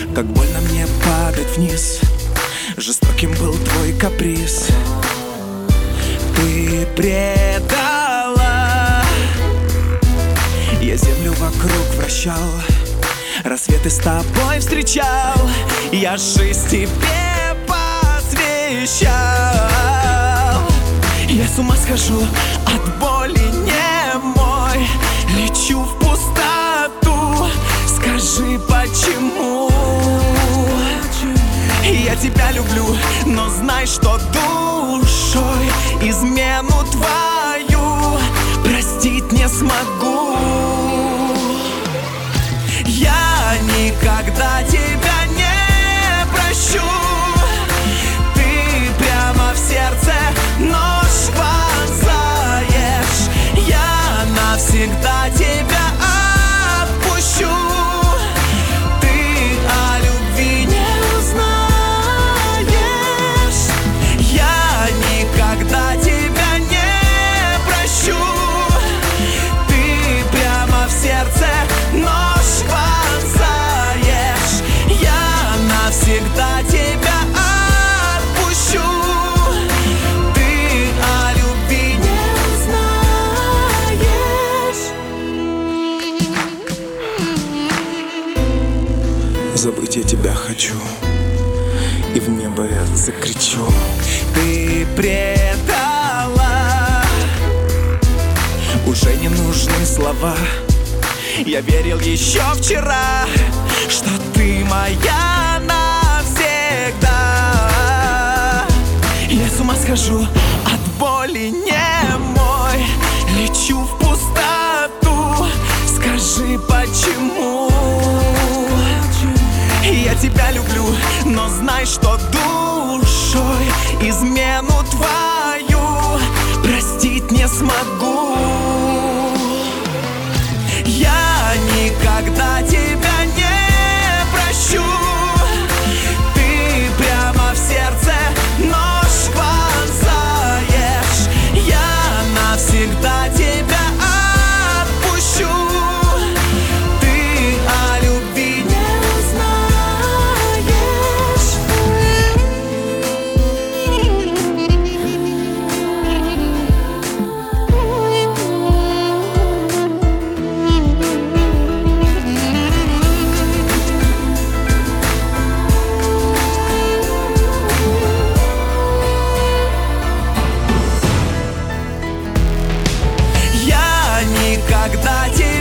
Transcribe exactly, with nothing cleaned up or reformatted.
Как больно мне падать вниз, жестоким был твой каприз. Ты предала, я землю вокруг вращал, рассветы с тобой встречал, я жизнь тебе посвящал. Я с ума схожу от боли немой, лечу в пустоту, скажи почему. Я тебя люблю, но знай, что душой измену твою простить не смогу. Я никогда тебя не прощу. Ты прямо в сердце нож вонзаешь. Я навсегда тебя отпущу. Ты о любви не узнаешь. Я никогда тебя не прощу. Ты прямо в сердце нож вонзаешь. Я навсегда тебя отпущу. Ты о любви не узнаешь. Забыть я тебя хочу, и в небо я закричу. Ты предала, уже не нужны слова. Я верил еще вчера, что ты моя навсегда. Я с ума схожу от боли немой, лечу в пустоту, скажи почему. Я тебя люблю, но знай, что душой измену твою простить не смогу. Я никогда тебя не прощу. Ты прямо в сердце нож вонзаешь. Я навсегда тебя отпущу. Ты о любви не никогда тебе